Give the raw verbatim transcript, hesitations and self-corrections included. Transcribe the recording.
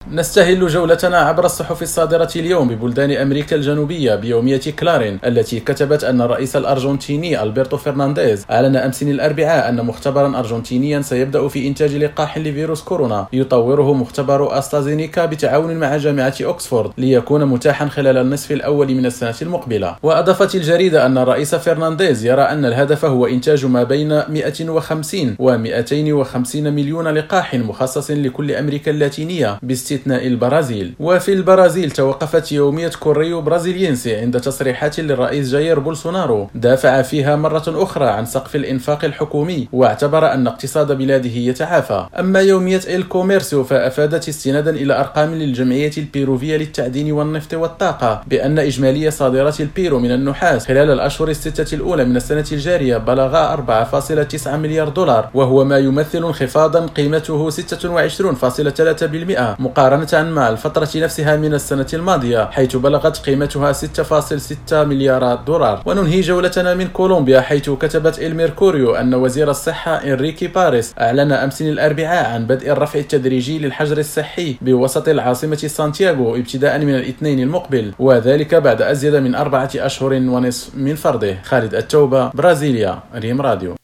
نستهل جولتنا عبر الصحف الصادرة اليوم ببلدان أمريكا الجنوبية بيومية كلارين التي كتبت أن الرئيس الأرجنتيني ألبرتو فرنانديز أعلن أمس الأربعاء أن مختبرا أرجنتينيا سيبدأ في إنتاج لقاح لفيروس كورونا يطوره مختبر أسترازينيكا بالتعاون مع جامعة أكسفورد ليكون متاحا خلال النصف الأول من السنة المقبلة. وأضافت الجريدة أن الرئيس فرنانديز يرى أن الهدف هو إنتاج ما بين مئة وخمسين و مئتين وخمسين مليون لقاح مخصص لكل أمريكا اللاتينية باستثناء البرازيل. وفي البرازيل توقفت يومية كوريو برازيلينسي عند تصريحات للرئيس جاير بولسونارو دافع فيها مرة أخرى عن سقف الإنفاق الحكومي واعتبر أن اقتصاد بلاده يتعافى. أما يومية إل كوميرسيو فأفادت استنادا إلى أرقام للجمعية البيروفية للتعدين والنفط والطاقة بأن إجمالي صادرات البيرو من النحاس خلال الأشهر الستة الأولى من السنة الجارية بلغ أربعة فاصلة تسعة مليار دولار، وهو ما يمثل انخفاضا قيمته ستة وعشرين فاصلة ثلاثة بالمئة مقارنة مع الفترة نفسها من السنة الماضية حيث بلغت قيمتها ستة فاصلة ستة مليارات دولار. وننهي جولتنا من كولومبيا حيث كتبت الميركوريو أن وزير الصحة إنريكي باريس أعلن أمس الأربعاء عن بدء الرفع التدريجي للحجر الصحي بوسط العاصمة سانتياغو ابتداء من الاثنين المقبل، وذلك بعد أزيد من أربعة أشهر ونصف من فرضه. خالد التوبة، برازيليا، ريم راديو.